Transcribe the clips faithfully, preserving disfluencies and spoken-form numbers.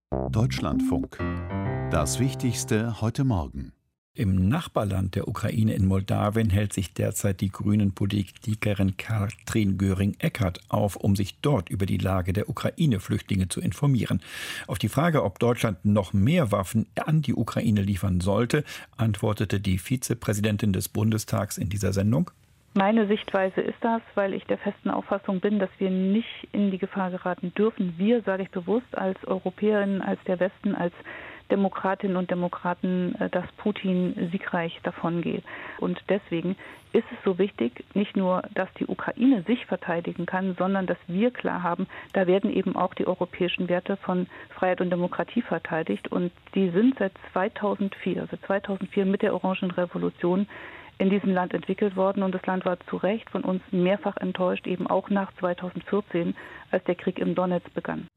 Deutschlandfunk. Das Wichtigste heute Morgen. Im Nachbarland der Ukraine in Moldawien hält sich derzeit die Grünen-Politikerin Katrin Göring-Eckardt auf, um sich dort über die Lage der Ukraine-Flüchtlinge zu informieren. Auf die Frage, ob Deutschland noch mehr Waffen an die Ukraine liefern sollte, antwortete die Vizepräsidentin des Bundestags in dieser Sendung: Meine Sichtweise ist das, weil ich der festen Auffassung bin, dass wir nicht in die Gefahr geraten dürfen. Wir, sage ich bewusst, als Europäerinnen, als der Westen, als Demokratinnen und Demokraten, dass Putin siegreich davongeht. Und deswegen ist es so wichtig, nicht nur, dass die Ukraine sich verteidigen kann, sondern dass wir klar haben, da werden eben auch die europäischen Werte von Freiheit und Demokratie verteidigt. Und die sind seit zweitausendvier, also zweitausendvier mit der Orangenen Revolution, in diesem Land entwickelt worden, und das Land war zu Recht von uns mehrfach enttäuscht, eben auch nach zweitausendvierzehn, als der Krieg im Donetsk begann.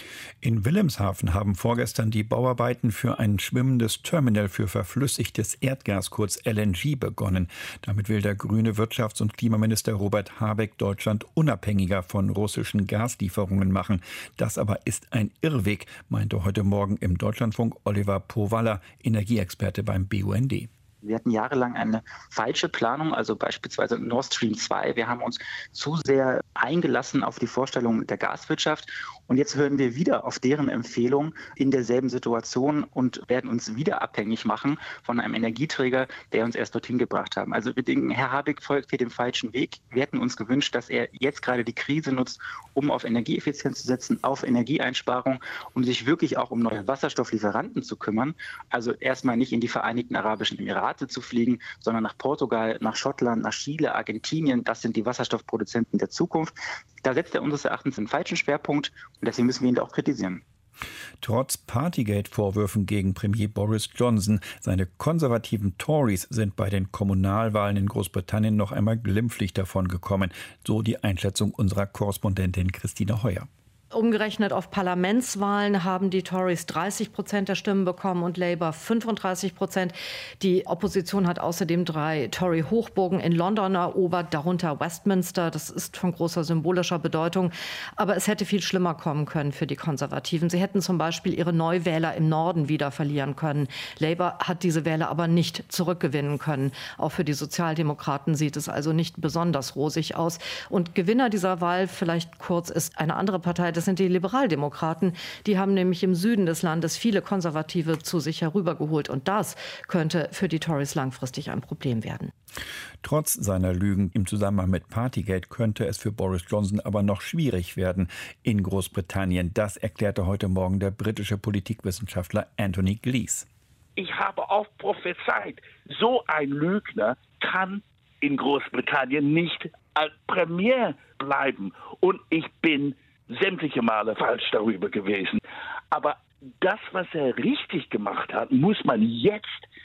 In Wilhelmshaven haben vorgestern die Bauarbeiten für ein schwimmendes Terminal für verflüssigtes Erdgas, kurz L N G, begonnen. Damit will der grüne Wirtschafts- und Klimaminister Robert Habeck Deutschland unabhängiger von russischen Gaslieferungen machen. Das aber ist ein Irrweg, meinte heute Morgen im Deutschlandfunk Oliver Powalla, Energieexperte beim B U N D. Wir hatten jahrelang eine falsche Planung, also beispielsweise Nord Stream zwei. Wir haben uns zu sehr eingelassen auf die Vorstellung der Gaswirtschaft. Und jetzt hören wir wieder auf deren Empfehlung in derselben Situation und werden uns wieder abhängig machen von einem Energieträger, der uns erst dorthin gebracht hat. Also wir denken, Herr Habeck folgt hier dem falschen Weg. Wir hätten uns gewünscht, dass er jetzt gerade die Krise nutzt, um auf Energieeffizienz zu setzen, auf Energieeinsparung, um sich wirklich auch um neue Wasserstofflieferanten zu kümmern. Also erstmal nicht in die Vereinigten Arabischen Emirate zu fliegen, sondern nach Portugal, nach Schottland, nach Chile, Argentinien. Das sind die Wasserstoffproduzenten der Zukunft. Da setzt er unseres Erachtens einen falschen Schwerpunkt und deswegen müssen wir ihn da auch kritisieren. Trotz Partygate-Vorwürfen gegen Premier Boris Johnson, seine konservativen Tories sind bei den Kommunalwahlen in Großbritannien noch einmal glimpflich davongekommen. So die Einschätzung unserer Korrespondentin Christina Heuer. Umgerechnet auf Parlamentswahlen haben die Tories dreißig Prozent der Stimmen bekommen und Labour fünfunddreißig Prozent. Die Opposition hat außerdem drei Tory-Hochburgen in London erobert, darunter Westminster. Das ist von großer symbolischer Bedeutung. Aber es hätte viel schlimmer kommen können für die Konservativen. Sie hätten zum Beispiel ihre Neuwähler im Norden wieder verlieren können. Labour hat diese Wähler aber nicht zurückgewinnen können. Auch für die Sozialdemokraten sieht es also nicht besonders rosig aus. Und Gewinner dieser Wahl, vielleicht kurz, ist eine andere Partei. Das sind die Liberaldemokraten. Die haben nämlich im Süden des Landes viele Konservative zu sich herübergeholt. Und das könnte für die Tories langfristig ein Problem werden. Trotz seiner Lügen im Zusammenhang mit Partygate könnte es für Boris Johnson aber noch schwierig werden in Großbritannien. Das erklärte heute Morgen der britische Politikwissenschaftler Anthony Glees. Ich habe oft prophezeit, so ein Lügner kann in Großbritannien nicht als Premier bleiben. Und ich bin sämtliche Male falsch darüber gewesen. Aber das, was er richtig gemacht hat, muss man jetzt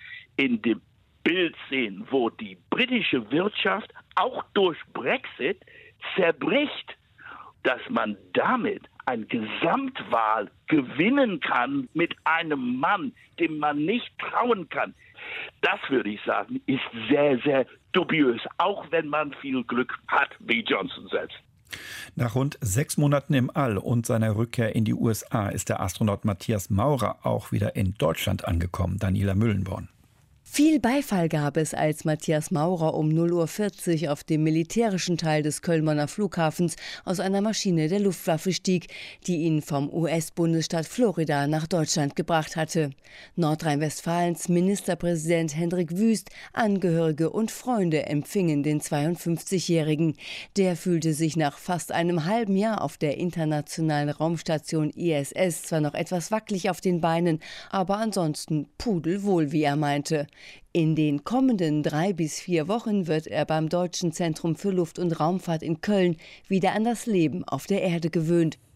in dem Bild sehen, wo die britische Wirtschaft auch durch Brexit zerbricht, dass man damit eine Gesamtwahl gewinnen kann mit einem Mann, dem man nicht trauen kann. Das, würde ich sagen, ist sehr, sehr dubiös, auch wenn man viel Glück hat, wie Johnson selbst. Nach rund sechs Monaten im All und seiner Rückkehr in die U S A ist der Astronaut Matthias Maurer auch wieder in Deutschland angekommen. Daniela Müllenborn. Viel Beifall gab es, als Matthias Maurer um null Uhr vierzig auf dem militärischen Teil des Kölner Flughafens aus einer Maschine der Luftwaffe stieg, die ihn vom U S-Bundesstaat Florida nach Deutschland gebracht hatte. Nordrhein-Westfalens Ministerpräsident Hendrik Wüst, Angehörige und Freunde empfingen den zweiundfünfzigjährigen. Der fühlte sich nach fast einem halben Jahr auf der internationalen Raumstation I S S zwar noch etwas wackelig auf den Beinen, aber ansonsten pudelwohl, wie er meinte. In den kommenden drei bis vier Wochen wird er beim Deutschen Zentrum für Luft- und Raumfahrt in Köln wieder an das Leben auf der Erde gewöhnt.